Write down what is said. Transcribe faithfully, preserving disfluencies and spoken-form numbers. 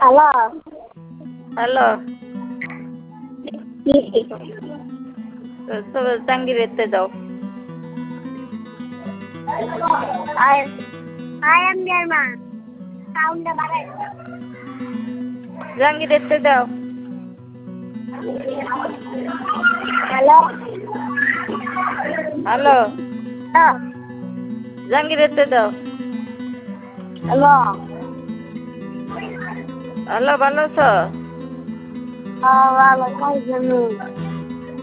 hello hello কি তবে জাঙ্গিরেতে যাও আই আই এম ইয়ার মা সাউন্ডটা বাড়াই জাঙ্গিরেতে দাও হ্যালো হ্যালো হ্যালো জাঙ্গিরেতে দাও হ্যালো হ্যালো ভালো আছো হ্যাঁ ভালো খাইছেন